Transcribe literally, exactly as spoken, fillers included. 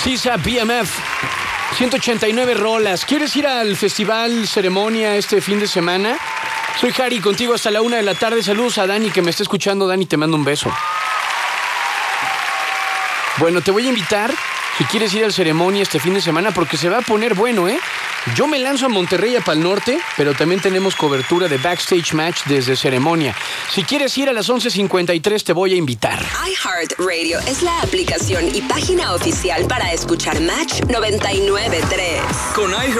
Sisa B M F. ciento ochenta y nueve rolas. ¿Quieres ir al festival Ceremonia este fin de semana? Soy Harry, contigo hasta la una de la tarde. Saludos a Dani, que me está escuchando. Dani, te mando un beso. Bueno, te voy a invitar, si quieres ir al Ceremonia este fin de semana, porque se va a poner bueno, ¿eh? Yo me lanzo a Monterrey, a Pal Norte, pero también tenemos cobertura de Backstage Match desde Ceremonia. Si quieres ir a las once cincuenta y tres, te voy a invitar. iHeartRadio es la aplicación y página oficial para escuchar Match noventa y nueve punto tres. Con iHeart